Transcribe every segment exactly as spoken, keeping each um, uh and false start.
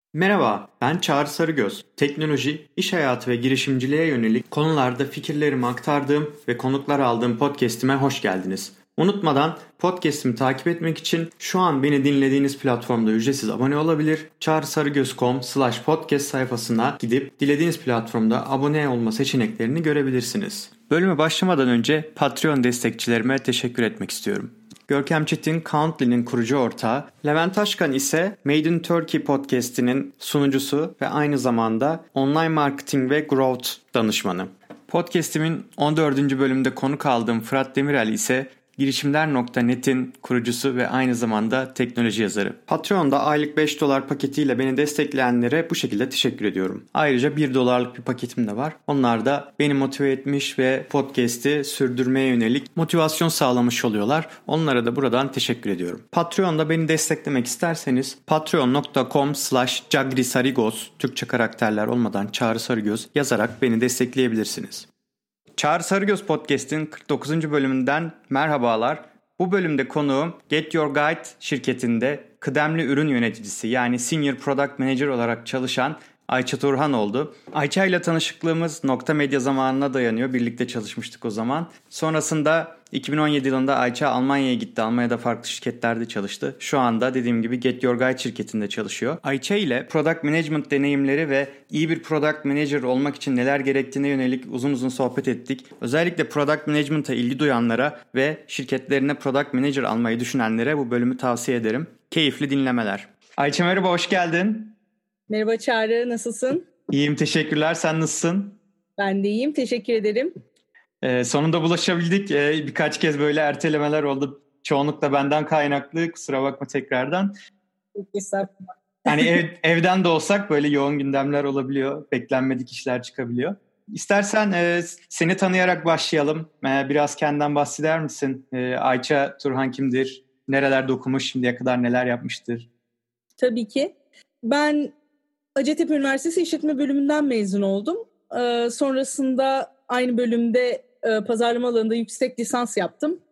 Merhaba, ben Çağrı Sarıgöz. Teknoloji, iş hayatı ve girişimciliğe yönelik konularda fikirlerimi aktardığım ve konuklar aldığım podcast'ime hoş geldiniz. Unutmadan podcast'imi takip etmek için şu an beni dinlediğiniz platformda ücretsiz abone olabilir. çağrısarıgöz nokta com slash podcast sayfasına gidip dilediğiniz platformda abone olma seçeneklerini görebilirsiniz. Bölüme başlamadan önce Patreon destekçilerime teşekkür etmek istiyorum. Görkem Çetin, Countly'nin kurucu ortağı, Levent Taşkan ise Made in Turkey podcast'inin sunucusu ve aynı zamanda online marketing ve growth danışmanı. Podcast'imin on dördüncü bölümünde konuk aldığım Fırat Demirel ise girişimler nokta net'in kurucusu ve aynı zamanda teknoloji yazarı. Patreon'da aylık beş dolar paketiyle beni destekleyenlere bu şekilde teşekkür ediyorum. Ayrıca bir dolarlık bir paketim de var. Onlar da beni motive etmiş ve podcast'i sürdürmeye yönelik motivasyon sağlamış oluyorlar. Onlara da buradan teşekkür ediyorum. Patreon'da beni desteklemek isterseniz patreon nokta com slash cagrisarigos Türkçe karakterler olmadan Çağrı Sarıgöz yazarak beni destekleyebilirsiniz. Çağrı Sarıgöz Podcast'in kırk dokuzuncu bölümünden merhabalar. Bu bölümde konuğum Get Your Guide şirketinde kıdemli ürün yöneticisi yani Senior Product Manager olarak çalışan Ayça Turhan oldu. Ayça ile tanışıklığımız Nokta Medya zamanına dayanıyor. Birlikte çalışmıştık o zaman. Sonrasında iki bin on yedi yılında Ayça Almanya'ya gitti. Almanya'da farklı şirketlerde çalıştı. Şu anda dediğim gibi Get Your Guide şirketinde çalışıyor. Ayça ile Product Management deneyimleri ve iyi bir Product Manager olmak için neler gerektiğine yönelik uzun uzun sohbet ettik. Özellikle Product Management'a ilgi duyanlara ve şirketlerine Product Manager almayı düşünenlere bu bölümü tavsiye ederim. Keyifli dinlemeler. Ayça merhaba, hoş geldin. Merhaba Çağrı, nasılsın? İyiyim, teşekkürler. Sen nasılsın? Ben de iyiyim, teşekkür ederim. Ee, sonunda bulaşabildik. Ee, birkaç kez böyle ertelemeler oldu. Çoğunlukla benden kaynaklı. Kusura bakma tekrardan. Estağfurullah. Hani ev, evden de olsak böyle yoğun gündemler olabiliyor. Beklenmedik işler çıkabiliyor. İstersen e, seni tanıyarak başlayalım. E, biraz kendinden bahseder misin? E, Ayça Turhan kimdir? Nerelerde okumuş? Şimdiye kadar neler yapmıştır? Tabii ki. Ben Hacettepe Üniversitesi İşletme Bölümünden mezun oldum. Ee, sonrasında aynı bölümde e, pazarlama alanında yüksek lisans yaptım.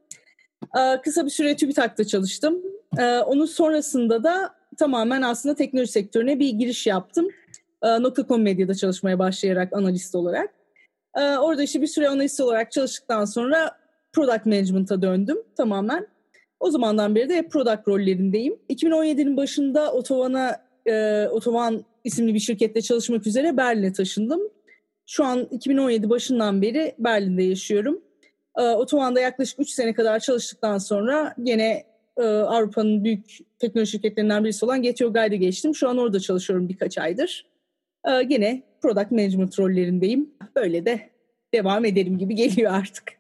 Ee, kısa bir süre TÜBİTAK'ta çalıştım. Ee, onun sonrasında da tamamen aslında teknoloji sektörüne bir giriş yaptım. Ee, nokta com Medya'da çalışmaya başlayarak analist olarak. Ee, orada işte bir süre analist olarak çalıştıktan sonra Product Management'a döndüm tamamen. O zamandan beri de hep product rollerindeyim. iki bin on yedinin başında Otovan'a E, Otovan isimli bir şirkette çalışmak üzere Berlin'e taşındım. Şu an iki bin on yedi başından beri Berlin'de yaşıyorum. E, Otovan'da yaklaşık üç sene kadar çalıştıktan sonra gene e, Avrupa'nın büyük teknoloji şirketlerinden birisi olan Get Your Guide'e geçtim. Şu an orada çalışıyorum birkaç aydır. E, gene product management rollerindeyim. Böyle de devam ederim gibi geliyor artık.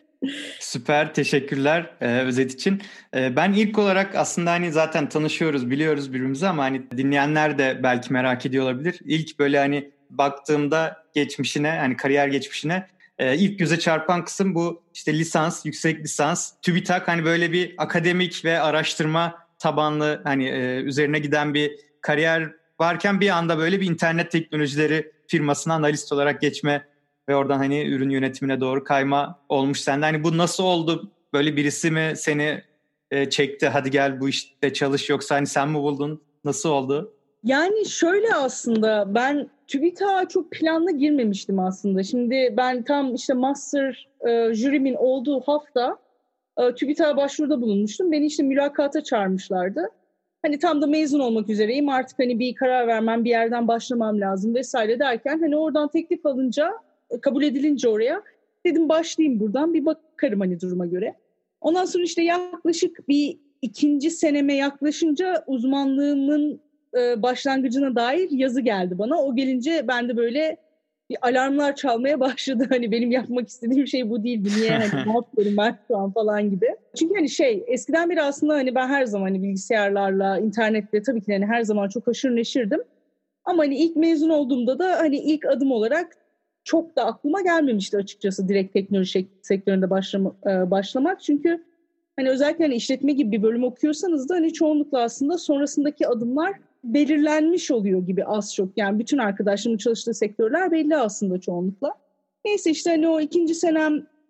Süper, teşekkürler e, özet için. E, ben ilk olarak aslında hani zaten tanışıyoruz, biliyoruz birbirimizi ama hani dinleyenler de belki merak ediyor olabilir. İlk böyle hani baktığımda geçmişine, hani kariyer geçmişine e, ilk göze çarpan kısım bu işte lisans, yüksek lisans, TÜBİTAK, hani böyle bir akademik ve araştırma tabanlı hani e, üzerine giden bir kariyer varken bir anda böyle bir internet teknolojileri firmasına analist olarak geçme ve oradan hani ürün yönetimine doğru kayma olmuş sende. Hani bu nasıl oldu? Böyle birisi mi seni e, çekti? Hadi gel bu işte çalış, yoksa hani sen mi buldun? Nasıl oldu? Yani şöyle, aslında ben TÜBİTAK'a çok planlı girmemiştim aslında. Şimdi ben tam işte master e, jürimin olduğu hafta e, TÜBİTAK'a başvuruda bulunmuştum. Beni işte mülakata çağırmışlardı. Hani tam da mezun olmak üzereyim, artık hani bir karar vermem, bir yerden başlamam lazım vesaire derken hani oradan teklif alınca, kabul edilince oraya dedim başlayayım buradan, bir bakarım hani duruma göre. Ondan sonra işte yaklaşık bir ikinci seneme yaklaşınca uzmanlığımın e, başlangıcına dair yazı geldi bana. O gelince ben de böyle bir alarmlar çalmaya başladı. Hani benim yapmak istediğim şey bu değildi. Niye hani ne yapıyorum ben şu an falan gibi. Çünkü hani şey, eskiden beri aslında hani ben her zaman hani bilgisayarlarla, internetle tabii ki hani her zaman çok haşır neşirdim. Ama hani ilk mezun olduğumda da hani ilk adım olarak çok da aklıma gelmemişti açıkçası direkt teknoloji sektöründe başlama, başlamak. Çünkü hani özellikle hani işletme gibi bir bölüm okuyorsanız da hani çoğunlukla aslında sonrasındaki adımlar belirlenmiş oluyor gibi az çok. Yani bütün arkadaşlarımın çalıştığı sektörler belli aslında çoğunlukla. Neyse işte hani o ikinci senem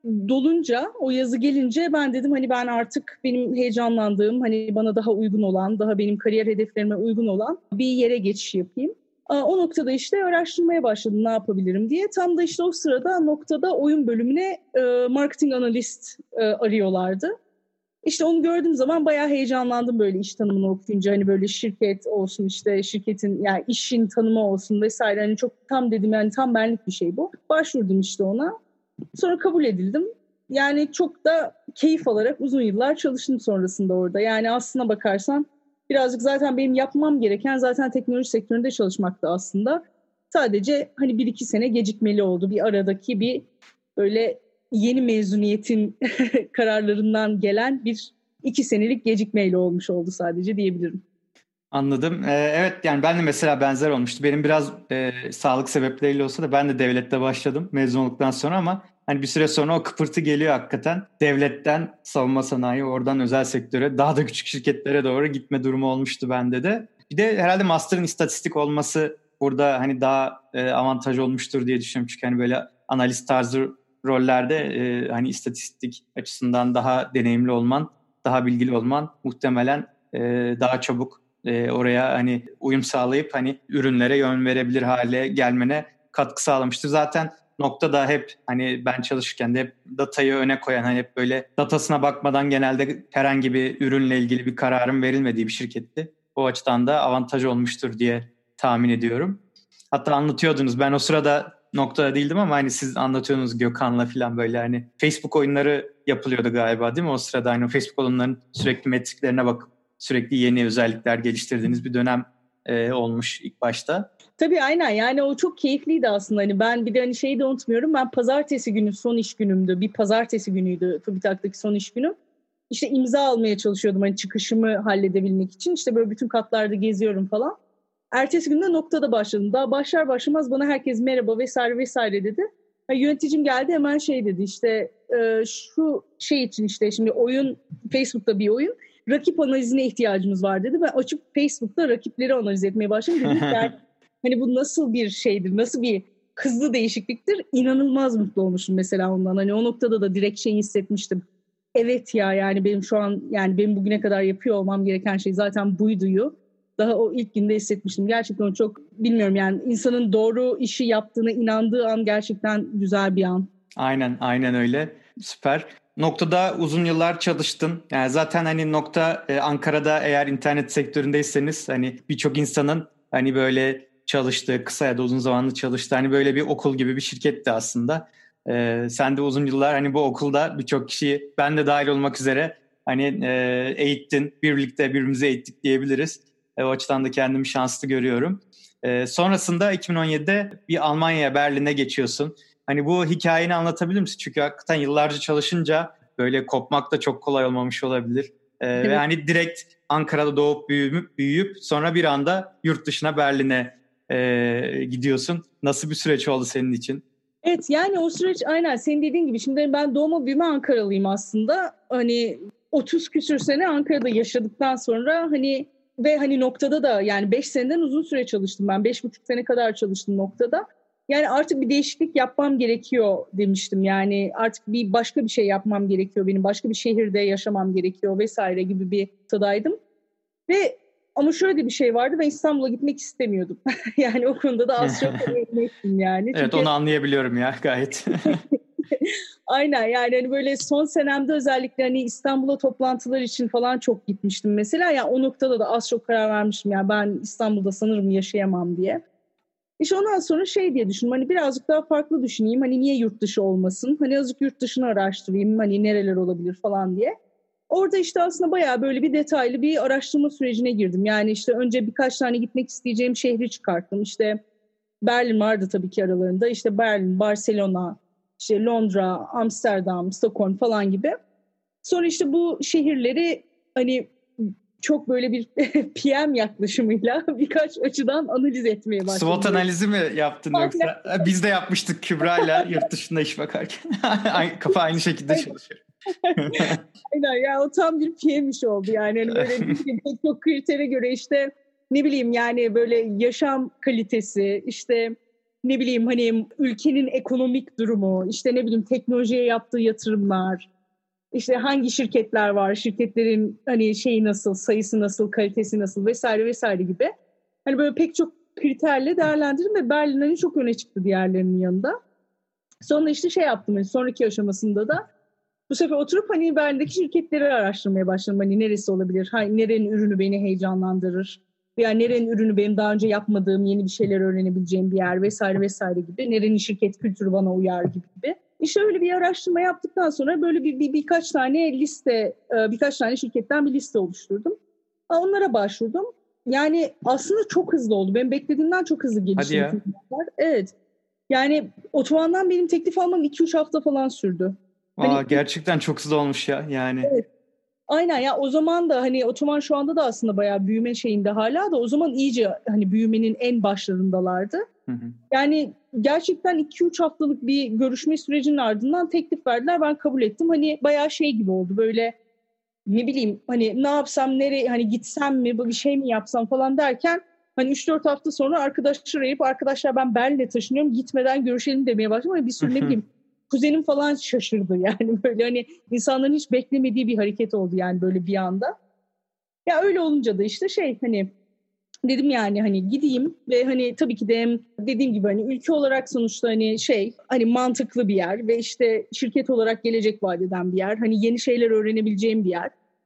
dolunca, o yazı gelince ben dedim hani ben artık benim heyecanlandığım, hani bana daha uygun olan, daha benim kariyer hedeflerime uygun olan bir yere geçiş yapayım. O noktada işte araştırmaya başladım ne yapabilirim diye. Tam da işte o sırada noktada oyun bölümüne e, marketing analist e, arıyorlardı. İşte onu gördüğüm zaman bayağı heyecanlandım böyle iş tanımını okuyunca. Hani böyle şirket olsun, işte şirketin yani işin tanımı olsun vesaire. Hani çok tam dedim yani tam benlik bir şey bu. Başvurdum işte ona. Sonra kabul edildim. Yani çok da keyif alarak uzun yıllar çalıştım sonrasında orada. Yani aslına bakarsan birazcık zaten benim yapmam gereken zaten teknoloji sektöründe çalışmaktı aslında. Sadece hani bir iki sene gecikmeli oldu. Bir aradaki bir böyle yeni mezuniyetin kararlarından gelen bir iki senelik gecikmeyle olmuş oldu sadece diyebilirim. Anladım. Ee, evet yani ben de mesela benzer olmuştu. Benim biraz e, sağlık sebepleriyle olsa da ben de devlette başladım mezun olduktan sonra ama hani bir süre sonra o kıpırtı geliyor hakikaten. Devletten savunma sanayi, oradan özel sektöre, daha da küçük şirketlere doğru gitme durumu olmuştu bende de. Bir de herhalde master'ın istatistik olması burada hani daha e, avantaj olmuştur diye düşünüyorum. Çünkü hani böyle analist tarzı rollerde e, hani istatistik açısından daha deneyimli olman, daha bilgili olman muhtemelen e, daha çabuk e, oraya hani uyum sağlayıp hani ürünlere yön verebilir hale gelmene katkı sağlamıştır. Zaten nokta da hep hani ben çalışırken de hep datayı öne koyan, hani hep böyle datasına bakmadan genelde herhangi bir ürünle ilgili bir kararın verilmediği bir şirketti. O açıdan da avantaj olmuştur diye tahmin ediyorum. Hatta anlatıyordunuz, ben o sırada noktada değildim ama hani siz anlatıyordunuz Gökhan'la falan, böyle hani Facebook oyunları yapılıyordu galiba değil mi? O sırada hani Facebook oyunlarının sürekli metriklerine bakıp sürekli yeni özellikler geliştirdiğiniz bir dönem e, olmuş ilk başta. Tabii aynen, yani o çok keyifliydi aslında. Hani ben bir de hani şeyi de unutmuyorum, ben pazartesi günü son iş günümdü. Bir pazartesi günüydü TÜBİTAK'taki son iş günüm. İşte imza almaya çalışıyordum hani çıkışımı halledebilmek için. İşte böyle bütün katlarda geziyorum falan. Ertesi günde noktada başladım. Daha başlar başlamaz bana herkes merhaba vesaire vesaire dedi. Yani yöneticim geldi hemen şey dedi, işte e, şu şey için işte şimdi oyun, Facebook'ta bir oyun. Rakip analizine ihtiyacımız var dedi. Ben açıp Facebook'ta rakipleri analiz etmeye başladım. Dedim ki yani, hani bu nasıl bir şeydir, nasıl bir hızlı değişikliktir. İnanılmaz mutlu olmuşum mesela ondan. Hani o noktada da direkt şeyi hissetmiştim. Evet ya, yani benim şu an, yani benim bugüne kadar yapıyor olmam gereken şey zaten buyduyu. Daha o ilk günde hissetmiştim. Gerçekten çok bilmiyorum yani, insanın doğru işi yaptığına inandığı an gerçekten güzel bir an. Aynen, aynen öyle. Süper. Noktada uzun yıllar çalıştın. Yani zaten hani Nokta e, Ankara'da, eğer internet sektöründeyseniz hani birçok insanın hani böyle çalıştığı, kısa ya da uzun zamanlı çalıştığı hani böyle bir okul gibi bir şirketti aslında. E, sen de uzun yıllar hani bu okulda birçok kişiyi, ben de dahil olmak üzere hani e, eğittin. Birlikte birbirimizi eğittik diyebiliriz. E, o açıdan da kendimi şanslı görüyorum. E, sonrasında iki bin on yedide bir Almanya'ya, Berlin'e geçiyorsun. Hani bu hikayeni anlatabilir misin? Çünkü hakikaten yıllarca çalışınca böyle kopmak da çok kolay olmamış olabilir. Ee, Evet. Ve hani direkt Ankara'da doğup büyüyüp, büyüyüp sonra bir anda yurt dışına, Berlin'e e, gidiyorsun. Nasıl bir süreç oldu senin için? Evet, yani o süreç aynen senin dediğin gibi. Şimdi ben doğma büyüme Ankaralıyım aslında. Hani otuz küsür sene Ankara'da yaşadıktan sonra hani ve hani Noktada da yani beş seneden uzun süre çalıştım ben. beş buçuk sene kadar çalıştım Noktada. Yani artık bir değişiklik yapmam gerekiyor demiştim. Yani artık bir başka bir şey yapmam gerekiyor benim. Başka bir şehirde yaşamam gerekiyor vesaire gibi bir noktadaydım. Ve ama şöyle bir şey vardı, ben İstanbul'a gitmek istemiyordum. Yani o konuda da az çok emindim yani. Evet, Çünkü onu anlayabiliyorum ya gayet. aynen, yani hani böyle son senemde özellikle hani İstanbul'a toplantılar için falan çok gitmiştim mesela. Yani o noktada da az çok karar vermiştim. Yani ben İstanbul'da sanırım yaşayamam diye. İşte ondan sonra şey diye düşündüm, hani birazcık daha farklı düşüneyim. Hani niye yurt dışı olmasın? Hani azıcık yurt dışını araştırayım. Hani nereler olabilir falan diye. Orada işte aslında bayağı böyle bir detaylı bir araştırma sürecine girdim. Yani işte önce birkaç tane gitmek isteyeceğim şehri çıkarttım. İşte Berlin vardı tabii ki aralarında. İşte Berlin, Barcelona, işte Londra, Amsterdam, Stockholm falan gibi. Sonra işte bu şehirleri hani çok böyle bir P M yaklaşımıyla birkaç açıdan analiz etmeye başladım. SWOT analizi mi yaptın yoksa? Biz de yapmıştık Kübra'yla yurt dışında iş bakarken. Kafa aynı şekilde çalışıyor. Aynen ya, o tam bir P M iş oldu yani. Hani böyle pek çok kritere göre işte ne bileyim yani böyle yaşam kalitesi, işte ne bileyim hani ülkenin ekonomik durumu, işte ne bileyim teknolojiye yaptığı yatırımlar, işte hangi şirketler var, şirketlerin hani şeyi nasıl, sayısı nasıl, kalitesi nasıl vesaire vesaire gibi. Hani böyle pek çok kriterle değerlendirdim ve Berlin hani çok öne çıktı diğerlerinin yanında. Sonra işte şey yaptım, hani sonraki aşamasında da bu sefer oturup hani Berlin'deki şirketleri araştırmaya başladım. Hani neresi olabilir, hani nerenin ürünü beni heyecanlandırır veya nerenin ürünü benim daha önce yapmadığım, yeni bir şeyler öğrenebileceğim bir yer vesaire vesaire gibi. Nerenin şirket kültürü bana uyar gibi gibi. İşte öyle bir araştırma yaptıktan sonra böyle bir, bir birkaç tane liste, birkaç tane şirketten bir liste oluşturdum. Onlara başvurdum. Yani aslında çok hızlı oldu. Benim beklediğimden çok hızlı gelişti. Hadi ya. Evet. Yani Otoban'dan benim teklif almam iki üç hafta falan sürdü. Aa, Hani, gerçekten çok hızlı olmuş ya yani. evet. Aynen ya, o zaman da hani Otoban şu anda da aslında bayağı büyüme şeyinde, hala da o zaman iyice hani büyümenin en başlarındalardı. Hı hı. Yani gerçekten iki üç haftalık bir görüşme sürecinin ardından teklif verdiler. Ben kabul ettim. Hani bayağı şey gibi oldu böyle, ne bileyim hani ne yapsam, nereye hani gitsem mi, bir şey mi yapsam falan derken hani üç dört hafta sonra arkadaşlar arayıp arkadaşlar ben Berlin'e taşınıyorum, gitmeden görüşelim demeye başladım. Hani bir sürü ne bileyim kuzenim falan şaşırdı yani, böyle hani insanların hiç beklemediği bir hareket oldu yani böyle bir anda. Ya öyle olunca da işte şey hani dedim yani hani gideyim ve hani tabii ki de dediğim gibi hani ülke olarak sonuçta hani şey hani mantıklı bir yer ve işte şirket olarak gelecek vaat eden bir yer. Hani yeni şeyler öğrenebileceğim bir yer.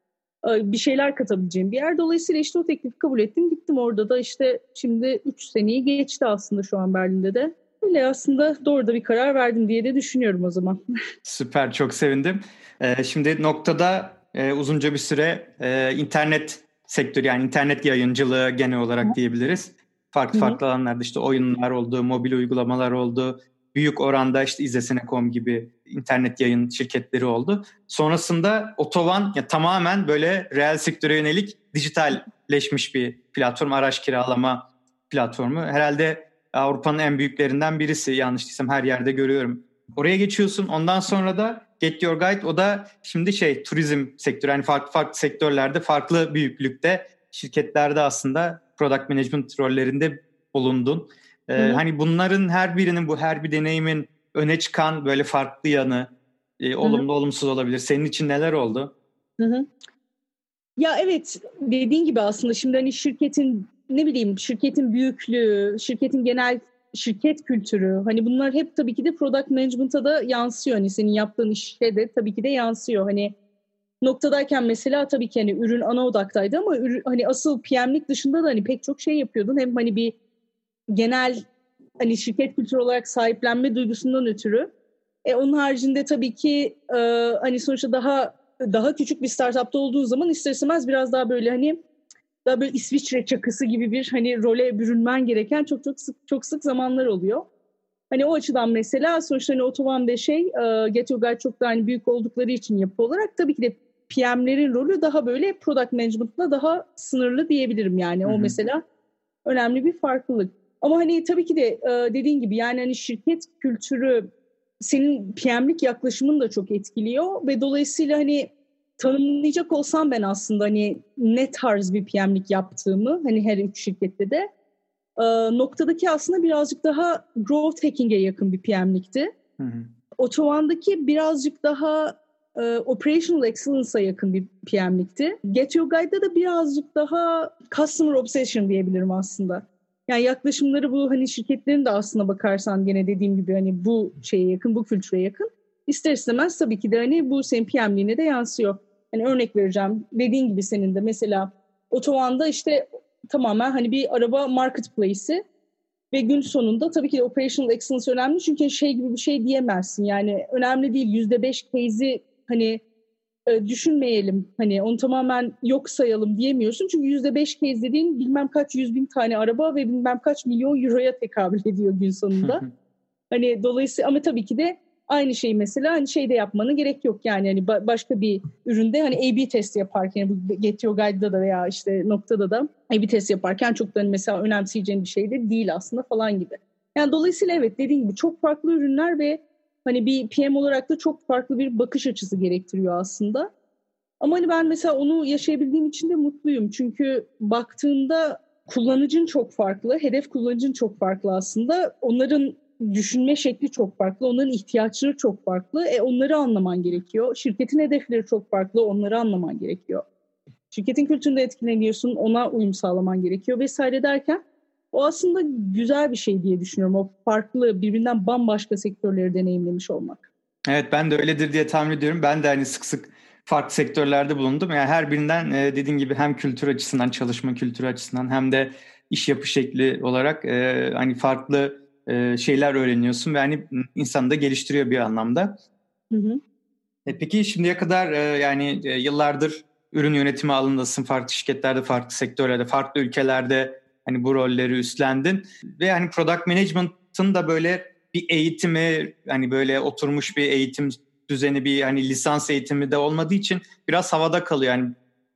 Bir şeyler katabileceğim bir yer. Dolayısıyla işte o teklifi kabul ettim. Gittim, orada da işte şimdi üç seneyi geçti aslında şu an Berlin'de de. Öyle aslında doğru da bir karar verdim diye de düşünüyorum o zaman. Süper, çok sevindim. Ee, şimdi noktada e, uzunca bir süre e, internet sektörü, yani internet yayıncılığı genel olarak diyebiliriz. Farklı Hı hı. farklı alanlarda işte oyunlar oldu, mobil uygulamalar oldu. Büyük oranda işte izlesene nokta com gibi internet yayın şirketleri oldu. Sonrasında Otoban ya, tamamen böyle reel sektöre yönelik dijitalleşmiş bir platform, araç kiralama platformu. Herhalde Avrupa'nın en büyüklerinden birisi, yanlış değilsem her yerde görüyorum. Oraya geçiyorsun. Ondan sonra da Get Your Guide, o da şimdi şey turizm sektörü. Yani farklı farklı sektörlerde, farklı büyüklükte şirketlerde aslında product management rollerinde bulundun. Ee, Hı hı. hani bunların her birinin, bu her bir deneyimin öne çıkan böyle farklı yanı, e, Hı hı. olumlu olumsuz olabilir. Senin için neler oldu? Hı hı. Ya evet, dediğin gibi aslında şimdi hani şirketin ne bileyim şirketin büyüklüğü, şirketin genel şirket kültürü, hani bunlar hep tabii ki de product management'a da yansıyor. Hani senin yaptığın işte de tabii ki de yansıyor. Hani noktadayken mesela tabii ki hani ürün ana odaktaydı ama ürün, hani asıl P M'lik dışında da hani pek çok şey yapıyordun. Hem hani bir genel hani şirket kültürü olarak sahiplenme duygusundan ötürü. E, onun haricinde tabii ki e, hani sonuçta daha daha küçük bir startupta olduğun zaman ister istemez biraz daha böyle hani daha böyle İsviçre çakısı gibi bir hani role bürünmen gereken çok çok sık çok sık zamanlar oluyor. Hani o açıdan mesela sonuçta hani Otoban ve şey e, Get Your Guide çok da hani büyük oldukları için yapı olarak tabii ki de P M'lerin rolü daha böyle product management'la daha sınırlı diyebilirim yani. Hı O hı. mesela önemli bir farklılık. Ama hani tabii ki de e, dediğin gibi yani hani şirket kültürü senin P M'lik yaklaşımını da çok etkiliyor ve dolayısıyla hani tanımlayacak olsam ben aslında hani ne tarz bir P M'lik yaptığımı hani her üç şirkette de e, noktadaki aslında birazcık daha growth hacking'e yakın bir P M'likti. Hı hı. Otoban'daki birazcık daha e, operational excellence'a yakın bir P M'likti. Get Your Guide'da da birazcık daha customer obsession diyebilirim aslında. Yani yaklaşımları bu hani şirketlerin de aslına bakarsan gene dediğim gibi hani bu şeye yakın, bu kültüre yakın. İster istemez tabii ki de hani bu senin P M'liğine de yansıyor. Hani örnek vereceğim. Dediğin gibi senin de mesela Otoban'da işte tamamen hani bir araba marketplace'i. Ve gün sonunda tabii ki de operational excellence önemli. Çünkü şey gibi bir şey diyemezsin. Yani önemli değil, yüzde beş case'i hani e, düşünmeyelim. Hani onu tamamen yok sayalım diyemiyorsun. Çünkü yüzde beş case dediğin bilmem kaç yüz bin tane araba ve bilmem kaç milyon euroya tekabül ediyor gün sonunda. Hani dolayısıyla ama tabii ki de aynı şeyi mesela hani şeyde yapmanı gerek yok. Yani hani başka bir üründe hani A B test yaparken bu Get Your Guide'da da veya işte noktada da A B test yaparken çok da hani mesela önemseyeceğin bir şey de değil aslında falan gibi. Yani dolayısıyla evet, dediğim gibi çok farklı ürünler ve hani bir P M olarak da çok farklı bir bakış açısı gerektiriyor aslında. Ama hani ben mesela onu yaşayabildiğim için de mutluyum. Çünkü baktığında kullanıcın çok farklı, hedef kullanıcın çok farklı aslında. Onların düşünme şekli çok farklı, onların ihtiyaçları çok farklı. E onları anlaman gerekiyor. Şirketin hedefleri çok farklı, onları anlaman gerekiyor. Şirketin kültüründe etkileniyorsun, ona uyum sağlaman gerekiyor vesaire derken o aslında güzel bir şey diye düşünüyorum. O farklı, birbirinden bambaşka sektörleri deneyimlemiş olmak. Evet, ben de öyledir diye tahmin ediyorum. Ben de hani sık sık farklı sektörlerde bulundum. Yani her birinden dediğin gibi hem kültür açısından, çalışma kültürü açısından hem de iş yapı şekli olarak hani farklı şeyler öğreniyorsun ve hani insanı da geliştiriyor bir anlamda. Hı hı. E peki şimdiye kadar yani yıllardır ürün yönetimi alanındasın, farklı şirketlerde, farklı sektörlerde, farklı ülkelerde hani bu rolleri üstlendin ve hani product management'ın da böyle bir eğitimi, hani böyle oturmuş bir eğitim düzeni, bir hani lisans eğitimi de olmadığı için biraz havada kalıyor. Yani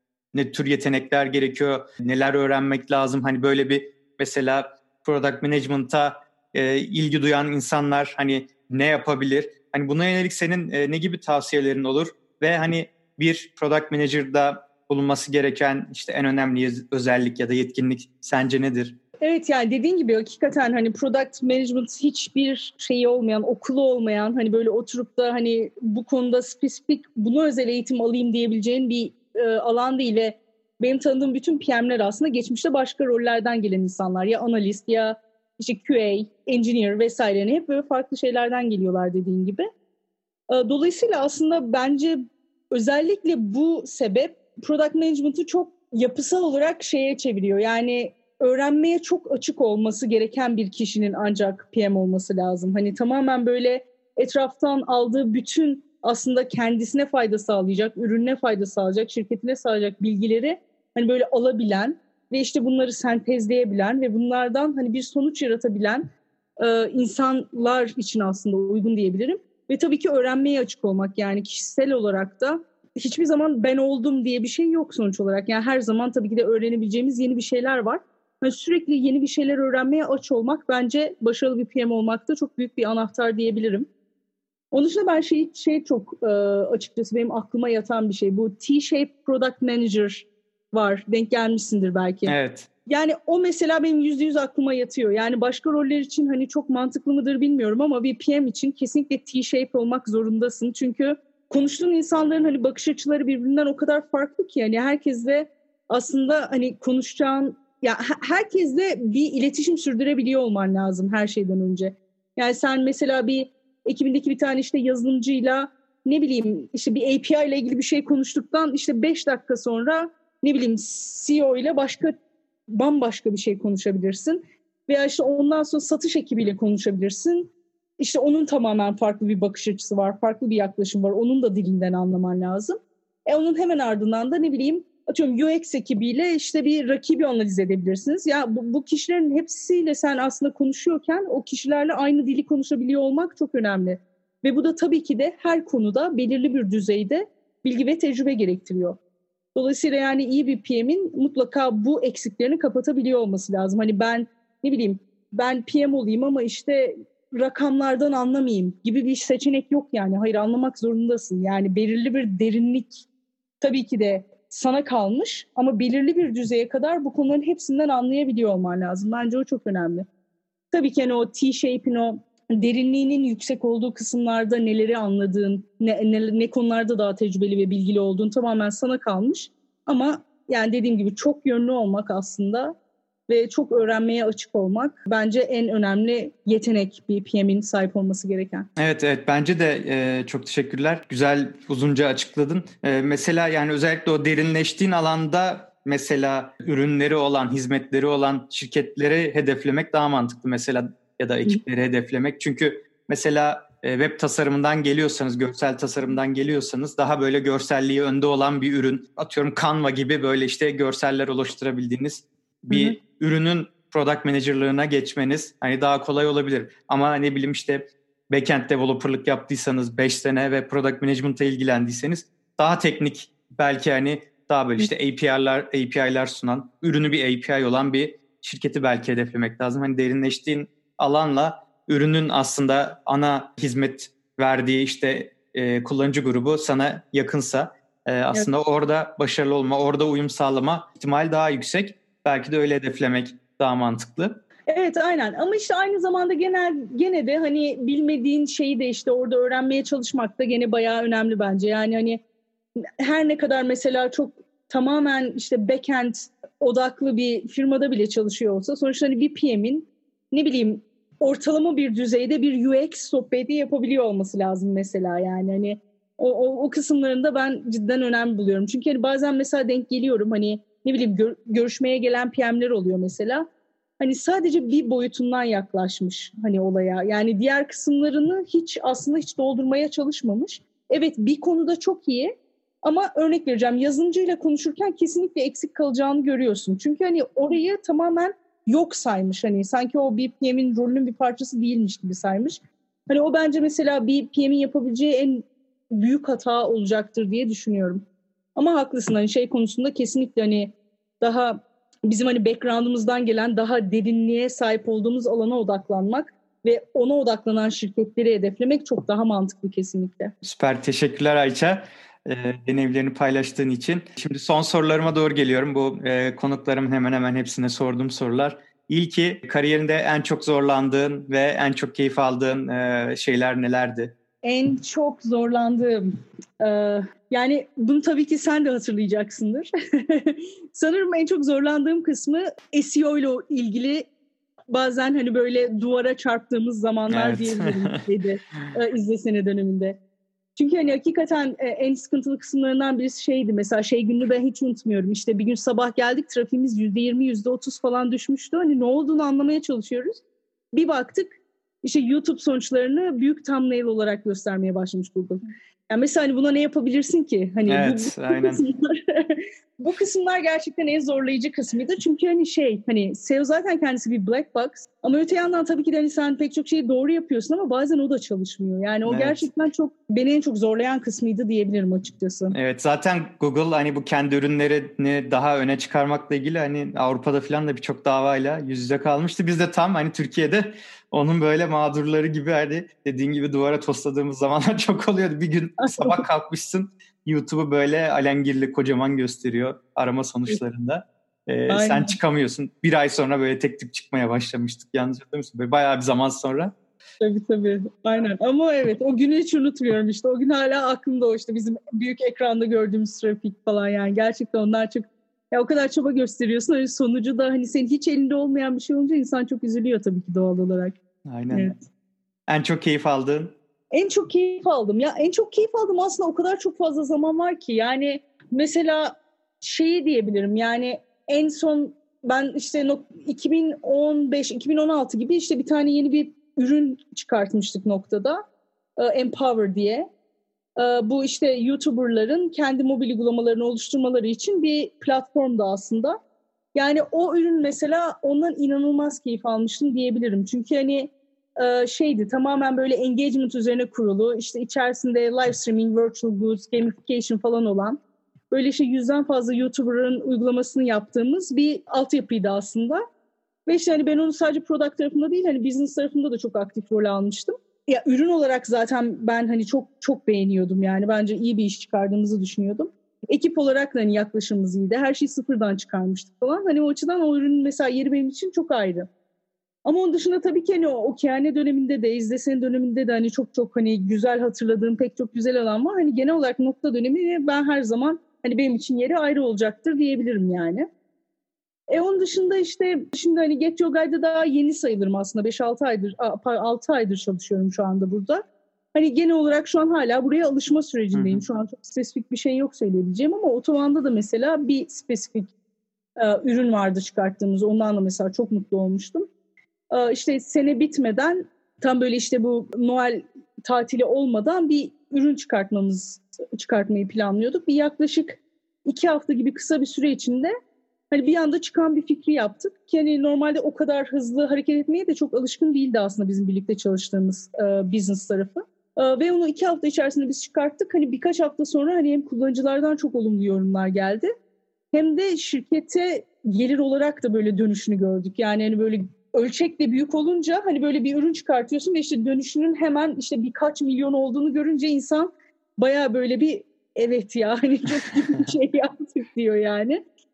ne tür yetenekler gerekiyor, neler öğrenmek lazım, hani böyle bir mesela product management'a e, ilgi duyan insanlar hani ne yapabilir? Hani buna yönelik senin e, ne gibi tavsiyelerin olur ve hani bir product manager'da bulunması gereken işte en önemli özellik ya da yetkinlik sence nedir? Evet, yani dediğin gibi hakikaten hani product management hiçbir şeyi olmayan, okulu olmayan, hani böyle oturup da hani bu konuda spesifik buna özel eğitim alayım diyebileceğin bir e, alan değil ve benim tanıdığım bütün P M'ler aslında geçmişte başka rollerden gelen insanlar. Ya analist ya işte Q A, engineer vesaire, yani hep böyle farklı şeylerden geliyorlar dediğin gibi. E, dolayısıyla aslında bence özellikle bu sebep product management'ı çok yapısal olarak şeye çeviriyor. Yani öğrenmeye çok açık olması gereken bir kişinin ancak P M olması lazım. Hani tamamen böyle etraftan aldığı bütün aslında kendisine fayda sağlayacak, ürününe fayda sağlayacak, şirketine sağlayacak bilgileri hani böyle alabilen ve işte bunları sentezleyebilen ve bunlardan hani bir sonuç yaratabilen e, insanlar için aslında uygun diyebilirim. Ve tabii ki öğrenmeye açık olmak, yani kişisel olarak da hiçbir zaman ben oldum diye bir şey yok sonuç olarak. Yani her zaman tabii ki de öğrenebileceğimiz yeni bir şeyler var. Yani sürekli yeni bir şeyler öğrenmeye aç olmak bence başarılı bir P M olmakta çok büyük bir anahtar diyebilirim. Onun dışında ben şey, şey çok e, açıkçası benim aklıma yatan bir şey. Bu T-Shape Product Manager var. Denk gelmişsindir belki. Evet. Yani o mesela benim yüzde yüz aklıma yatıyor. Yani başka roller için hani çok mantıklı mıdır bilmiyorum ama bir P M için kesinlikle T-Shape olmak zorundasın. Çünkü konuştuğun insanların hani bakış açıları birbirinden o kadar farklı ki yani herkesle aslında hani konuşacağın, ya herkesle bir iletişim sürdürebiliyor olman lazım her şeyden önce. Yani sen mesela bir ekibindeki bir tane işte yazılımcıyla ne bileyim işte bir A P I ile ilgili bir şey konuştuktan işte beş dakika sonra ne bileyim C E O ile başka bambaşka bir şey konuşabilirsin. Veya işte ondan sonra satış ekibiyle konuşabilirsin. İşte onun tamamen farklı bir bakış açısı var, farklı bir yaklaşım var. Onun da dilinden anlaman lazım. E onun hemen ardından da ne bileyim atıyorum U X ekibiyle işte bir rakibi analiz edebilirsiniz. Ya bu, bu kişilerin hepsiyle sen aslında konuşuyorken o kişilerle aynı dili konuşabiliyor olmak çok önemli. Ve bu da tabii ki de her konuda belirli bir düzeyde bilgi ve tecrübe gerektiriyor. Dolayısıyla yani iyi bir P M'in mutlaka bu eksiklerini kapatabiliyor olması lazım. Hani ben ne bileyim ben P M olayım ama işte rakamlardan anlamayayım gibi bir seçenek yok yani. Hayır, anlamak zorundasın. Yani belirli bir derinlik tabii ki de sana kalmış ama belirli bir düzeye kadar bu konuların hepsinden anlayabiliyor olman lazım. Bence o çok önemli. Tabii ki yani o T-shape'in o derinliğinin yüksek olduğu kısımlarda neleri anladığın, ne, ne, ne konularda daha tecrübeli ve bilgili olduğun tamamen sana kalmış. Ama yani dediğim gibi çok yönlü olmak aslında ve çok öğrenmeye açık olmak bence en önemli yetenek bir P M'in sahip olması gereken. Evet evet bence de e, çok teşekkürler. Güzel, uzunca açıkladın. E, mesela yani özellikle o derinleştiğin alanda mesela ürünleri olan, hizmetleri olan şirketleri hedeflemek daha mantıklı mesela, ya da ekipleri hedeflemek. Çünkü mesela e, web tasarımından geliyorsanız, görsel tasarımdan geliyorsanız daha böyle görselliği önde olan bir ürün, atıyorum Canva gibi böyle işte görseller oluşturabildiğiniz bir hı hı. ürünün product manager'lığına geçmeniz hani daha kolay olabilir. Ama ne bileyim işte backend developer'lık yaptıysanız beş sene ve product management'la ilgilendiyseniz daha teknik, belki hani daha böyle işte A P I'ler A P I'ler sunan, ürünü bir A P I olan bir şirketi belki hedeflemek lazım. Hani derinleştiğin alanla ürünün aslında ana hizmet verdiği işte e, kullanıcı grubu sana yakınsa e, aslında evet. Orada başarılı olma, orada uyum sağlama ihtimali daha yüksek. belki de öyle hedeflemek daha mantıklı. Evet, aynen, ama işte aynı zamanda genel gene de hani bilmediğin şeyi de işte orada öğrenmeye çalışmak da gene bayağı önemli bence. Yani hani her ne kadar mesela çok tamamen işte backend odaklı bir firmada bile çalışıyor olsa sonuçta hani bir P M'in ne bileyim ortalama bir düzeyde bir U X sohbeti yapabiliyor olması lazım mesela, yani hani o, o, o kısımlarında ben cidden önemli buluyorum. Çünkü hani bazen mesela denk geliyorum, hani ne bileyim gör, görüşmeye gelen P M'ler oluyor mesela. Hani sadece bir boyutundan yaklaşmış hani olaya. Yani diğer kısımlarını hiç aslında hiç doldurmaya çalışmamış. Evet, bir konuda çok iyi ama örnek vereceğim, yazılımcıyla konuşurken kesinlikle eksik kalacağını görüyorsun. Çünkü hani orayı tamamen yok saymış. Hani sanki o bir P M'in rolünün bir parçası değilmiş gibi saymış. Hani o bence mesela bir P M'in yapabileceği en büyük hata olacaktır diye düşünüyorum. Ama haklısın, hani şey konusunda kesinlikle hani daha bizim hani background'ımızdan gelen daha derinliğe sahip olduğumuz alana odaklanmak ve ona odaklanan şirketleri hedeflemek çok daha mantıklı kesinlikle. Süper, teşekkürler Ayça. E, deneyimlerini paylaştığın için. Şimdi son sorularıma doğru geliyorum. Bu e, konuklarımın hemen hemen hepsine sorduğum sorular. İlki, kariyerinde en çok zorlandığın ve en çok keyif aldığın e, şeyler nelerdi? En çok zorlandığım, e, yani bunu tabii ki sen de hatırlayacaksındır. Sanırım en çok zorlandığım kısmı S E O ile ilgili bazen hani böyle duvara çarptığımız zamanlar Evet. diyebilirim şeydi, e, izlesene döneminde. Çünkü hani hakikaten e, en sıkıntılı kısımlarından birisi şeydi. Mesela şey gününü ben hiç unutmuyorum. İşte bir gün sabah geldik, trafiğimiz yüzde yirmi, yüzde otuz falan düşmüştü. Hani ne olduğunu anlamaya çalışıyoruz. Bir baktık işte YouTube sonuçlarını büyük thumbnail olarak göstermeye başlamış Google. Yani mesela hani buna ne yapabilirsin ki? Hani Evet, bu, bu aynen. kısımlar, bu kısımlar gerçekten en zorlayıcı kısmıydı. Çünkü hani şey, hani S E O zaten kendisi bir black box. Ama öte yandan tabii ki de hani sen pek çok şeyi doğru yapıyorsun ama bazen o da çalışmıyor. Yani o Evet. gerçekten çok beni en çok zorlayan kısmıydı diyebilirim açıkçası. Evet, zaten Google hani bu kendi ürünlerini daha öne çıkarmakla ilgili hani Avrupa'da falan da birçok davayla yüz yüze kalmıştı. Biz de tam hani Türkiye'de onun böyle mağdurları gibi, hani dediğin gibi duvara tosladığımız zamanlar çok oluyordu. Bir gün sabah kalkmışsın, YouTube'u böyle alengirli kocaman gösteriyor arama sonuçlarında. Ee, sen çıkamıyorsun. Bir ay sonra böyle tek tük çıkmaya başlamıştık. Yanlış hatırlamıyorsun. Böyle bayağı bir zaman sonra. Tabii tabii. Aynen. Ama evet, o günü hiç unutmuyorum işte. O gün hala aklımda, o işte bizim büyük ekranda gördüğümüz trafik falan yani. Gerçekten onlar çok, ya o kadar çaba gösteriyorsun. Öyle sonucu da hani senin hiç elinde olmayan bir şey olunca insan çok üzülüyor tabii ki doğal olarak. Aynen. Evet. En çok keyif aldığın? En çok keyif aldım. Ya en çok keyif aldım aslında, o kadar çok fazla zaman var ki. Yani mesela şeyi diyebilirim. Yani en son ben işte iki bin on beş iki bin on altı gibi işte bir tane yeni bir ürün çıkartmıştık Nokta'da. Empower diye. Bu işte YouTuber'ların kendi mobil uygulamalarını oluşturmaları için bir platformdu aslında. Yani o ürün mesela, ondan inanılmaz keyif almıştım diyebilirim. Çünkü hani şeydi, tamamen böyle engagement üzerine kurulu, işte içerisinde live streaming, virtual goods, gamification falan olan böyle işte yüzden fazla YouTuber'ın uygulamasını yaptığımız bir altyapıydı aslında. Ve işte hani ben onu sadece product tarafında değil, hani business tarafında da çok aktif rol almıştım. Ya ürün olarak zaten ben hani çok çok beğeniyordum, yani bence iyi bir iş çıkardığımızı düşünüyordum. Ekip olarak da hani yaklaşımımız iyiydi. Her şeyi sıfırdan çıkarmıştık falan. Hani o açıdan o ürünün mesela yeri benim için çok ayrı. Ama onun dışında tabii ki hani o Okeane döneminde de, İzlesen döneminde de hani çok çok hani güzel hatırladığım pek çok güzel alan var. Hani genel olarak Nokta dönemi ben her zaman hani benim için yeri ayrı olacaktır diyebilirim yani. E onun dışında işte şimdi hani Get Your Guide'da daha yeni sayılırım aslında. beş altı aydır altı aydır çalışıyorum şu anda burada. Hani genel olarak şu an hala buraya alışma sürecindeyim. Hı hı. Şu an çok spesifik bir şey yok söyleyebileceğim ama Otoban'da da mesela bir spesifik e, ürün vardı çıkarttığımız. Ondan da mesela çok mutlu olmuştum. E, işte sene bitmeden, tam böyle işte bu Noel tatili olmadan bir ürün çıkartmamız çıkartmayı planlıyorduk. Bir yaklaşık iki hafta gibi kısa bir süre içinde hani bir anda çıkan bir fikri yaptık. Ki hani normalde o kadar hızlı hareket etmeye de çok alışkın değildi aslında bizim birlikte çalıştığımız e, business tarafı. E, ve onu iki hafta içerisinde biz çıkarttık. Hani birkaç hafta sonra hani hem kullanıcılardan çok olumlu yorumlar geldi. Hem de şirkete gelir olarak da böyle dönüşünü gördük. Yani hani böyle ölçekle büyük olunca hani böyle bir ürün çıkartıyorsun ve işte dönüşünün hemen işte birkaç milyon olduğunu görünce insan bayağı böyle bir evet ya hani çok iyi bir şey yaptık diyor yani.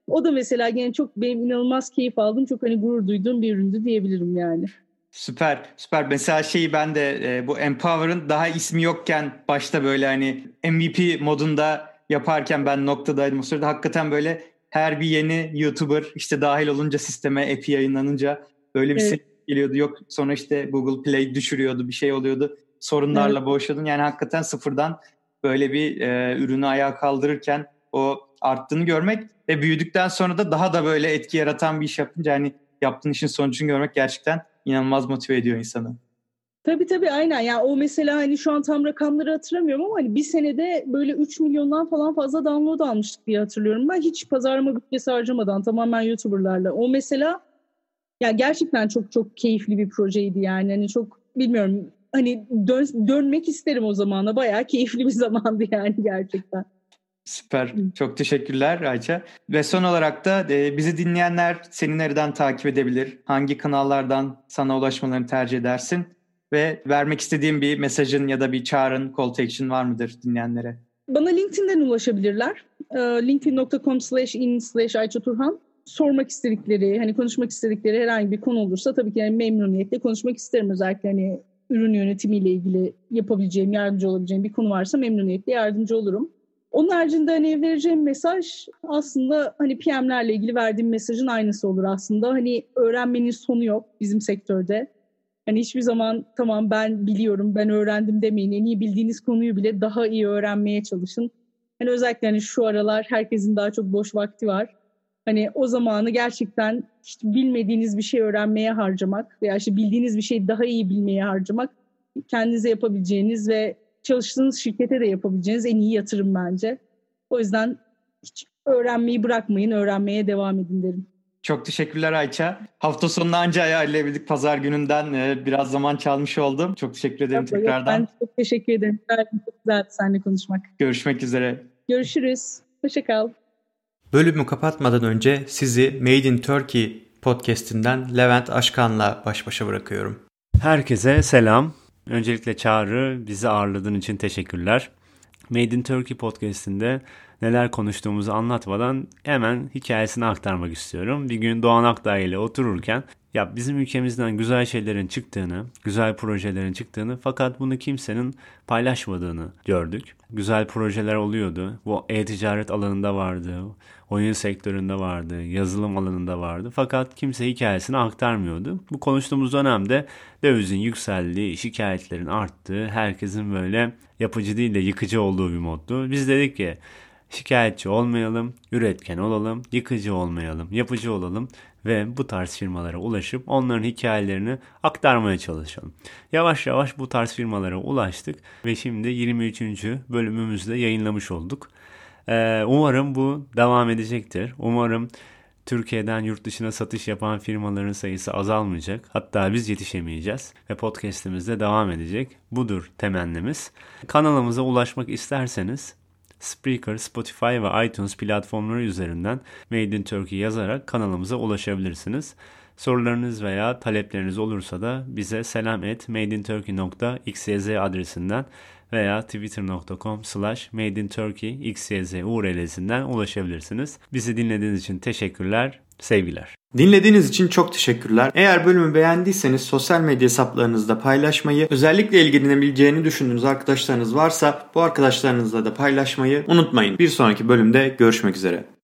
O da mesela gene çok benim inanılmaz keyif aldım. Çok hani gurur duyduğum bir üründü diyebilirim yani. Süper, süper. Mesela şeyi ben de e, bu Empower'ın daha ismi yokken başta böyle hani M V P modunda yaparken ben noktadaydım. O sırada hakikaten böyle her bir yeni YouTuber işte dahil olunca sisteme, app'i yayınlanınca böyle bir Evet. ses geliyordu. Yok sonra işte Google Play düşürüyordu, bir şey oluyordu. Sorunlarla Evet. boğuşuyordun. Yani hakikaten sıfırdan böyle bir e, ürünü ayağa kaldırırken o arttığını görmek ve büyüdükten sonra da daha da böyle etki yaratan bir iş yapınca hani yaptığın işin sonucunu görmek gerçekten inanılmaz motive ediyor insanı. Tabii tabii aynen. Yani o mesela hani şu an tam rakamları hatırlamıyorum ama hani bir senede böyle üç milyondan falan fazla download almıştık diye hatırlıyorum. Ben hiç pazarlama bütçesi harcamadan tamamen YouTuber'larla. O mesela ya gerçekten çok çok keyifli bir projeydi yani. Hani çok bilmiyorum hani dön, dönmek isterim o zamana. Bayağı keyifli bir zamandı yani gerçekten. Süper. Çok teşekkürler Ayça. Ve son olarak da e, bizi dinleyenler seni nereden takip edebilir? Hangi kanallardan sana ulaşmalarını tercih edersin? Ve vermek istediğin bir mesajın ya da bir çağrın, call to action var mıdır dinleyenlere? Bana LinkedIn'den ulaşabilirler. linkedin nokta com slash in slash Ayça Turhan. Sormak istedikleri, hani konuşmak istedikleri herhangi bir konu olursa tabii ki yani memnuniyetle konuşmak isterim. Özellikle hani ürün yönetimiyle ilgili yapabileceğim, yardımcı olabileceğim bir konu varsa memnuniyetle yardımcı olurum. Onun haricinde hani vereceğim mesaj aslında hani P M'lerle ilgili verdiğim mesajın aynısı olur aslında. Hani öğrenmenin sonu yok bizim sektörde. Hani hiçbir zaman tamam ben biliyorum, ben öğrendim demeyin. En iyi bildiğiniz konuyu bile daha iyi öğrenmeye çalışın. Hani özellikle hani şu aralar herkesin daha çok boş vakti var. Hani o zamanı gerçekten işte bilmediğiniz bir şey öğrenmeye harcamak veya işte bildiğiniz bir şeyi daha iyi bilmeye harcamak kendinize yapabileceğiniz ve çalıştığınız şirkete de yapabileceğiniz en iyi yatırım bence. O yüzden hiç öğrenmeyi bırakmayın, öğrenmeye devam edin derim. Çok teşekkürler Ayça. Hafta sonunu anca ayarlayabildik. Pazar gününden e, biraz zaman çalmış oldum. Çok teşekkür ederim Yok, tekrardan. Ben çok teşekkür ederim. Çok güzeldi seninle konuşmak. Görüşmek üzere. Görüşürüz. Hoşça kal. Bölümü kapatmadan önce sizi Made in Turkey podcast'inden Levent Aşkan'la baş başa bırakıyorum. Herkese selam. Öncelikle Çağrı, bizi ağırladığın için teşekkürler. Made in Turkey podcast'inde neler konuştuğumuzu anlatmadan hemen hikayesini aktarmak istiyorum. Bir gün Doğan Akdağ ile otururken ya bizim ülkemizden güzel şeylerin çıktığını, güzel projelerin çıktığını fakat bunu kimsenin paylaşmadığını gördük. Güzel projeler oluyordu. Bu e-ticaret alanında vardı, oyun sektöründe vardı, yazılım alanında vardı. Fakat kimse hikayesini aktarmıyordu. Bu konuştuğumuz dönemde dövizin yükseldiği, şikayetlerin arttığı, herkesin böyle yapıcı değil de yıkıcı olduğu bir moddu. Biz dedik ki şikayetçi olmayalım, üretken olalım, yıkıcı olmayalım, yapıcı olalım ve bu tarz firmalara ulaşıp onların hikayelerini aktarmaya çalışalım. Yavaş yavaş bu tarz firmalara ulaştık ve şimdi yirmi üçüncü bölümümüzde yayınlamış olduk. Ee, umarım bu devam edecektir. Umarım Türkiye'den yurt dışına satış yapan firmaların sayısı azalmayacak. Hatta biz yetişemeyeceğiz ve podcast'imiz de devam edecek. Budur temennimiz. Kanalımıza ulaşmak isterseniz Spreaker, Spotify ve iTunes platformları üzerinden Made in Turkey yazarak kanalımıza ulaşabilirsiniz. Sorularınız veya talepleriniz olursa da bize selam et madeinturkey nokta xyz adresinden veya twitter nokta com slash madeinturkey xyz U R L'sinden ulaşabilirsiniz. Bizi dinlediğiniz için teşekkürler, sevgiler. Dinlediğiniz için çok teşekkürler. Eğer bölümü beğendiyseniz sosyal medya hesaplarınızda paylaşmayı, özellikle ilgilenebileceğini düşündüğünüz arkadaşlarınız varsa bu arkadaşlarınızla da paylaşmayı unutmayın. Bir sonraki bölümde görüşmek üzere.